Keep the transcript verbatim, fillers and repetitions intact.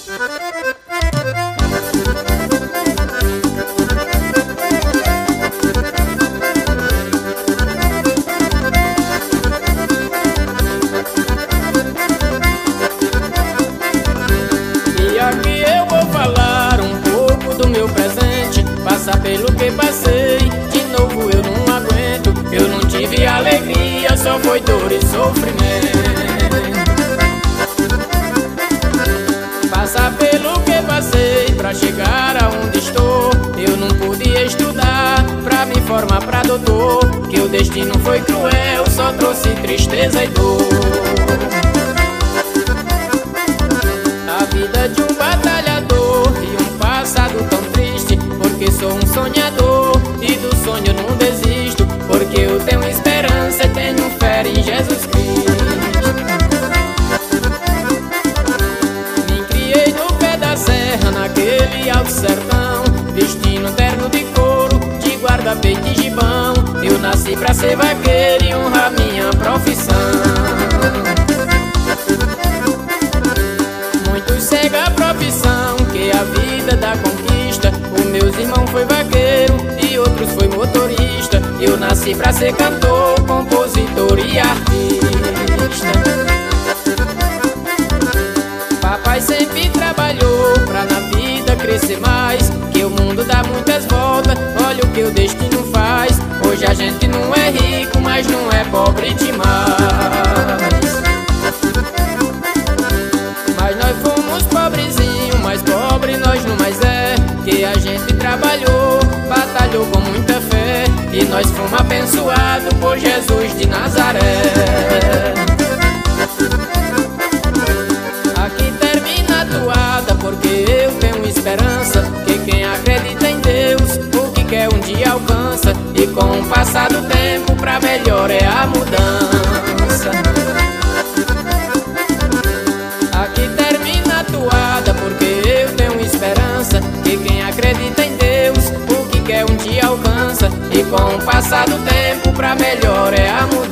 E aqui eu vou falar um pouco do meu presente, passar pelo que passei, de novo eu não aguento. Eu não tive alegria, só foi dor e sofrimento. Passar pelo que passei pra chegar aonde estou. Eu não podia estudar pra me formar pra doutor, que o destino foi cruel, só trouxe tristeza e dor. A vida de um batalhador e um passado tão triste, porque sou um sonhador e do sonho não desisto, porque eu tenho esperança e tenho fé em Jesus Cristo. Me criei no pé da serra, naquele alto sertão, vestindo um terno de couro, de guarda-peito e gibão. Eu nasci pra ser vaqueiro e honrar minha profissão. Muitos seguem a profissão, que é a vida da conquista. O meus irmãos foi vaqueiro e outros foi motorista. Eu nasci pra ser cantor, compositor e artista. Papai sempre trabalhou pra na vida crescer mais, que o mundo dá muitas voltas, olha o que o destino faz. Hoje a gente não é rico, mas não é pobre demais. Mas nós fomos pobrezinhos, mas pobre nós não mais é, que a gente trabalhou, batalhou com muita fé, e nós fomos abençoados por Jesus de Nazaré. Aqui termina a toada, porque eu tenho esperança, que quem acredita em Deus, o que quer um dia alcança, e com o passar do tempo pra melhor é a mudança. Aqui termina a toada, porque eu tenho esperança, que quem acredita em Deus, o que quer um dia alcança, e com o passar do tempo pra melhor é a mudança.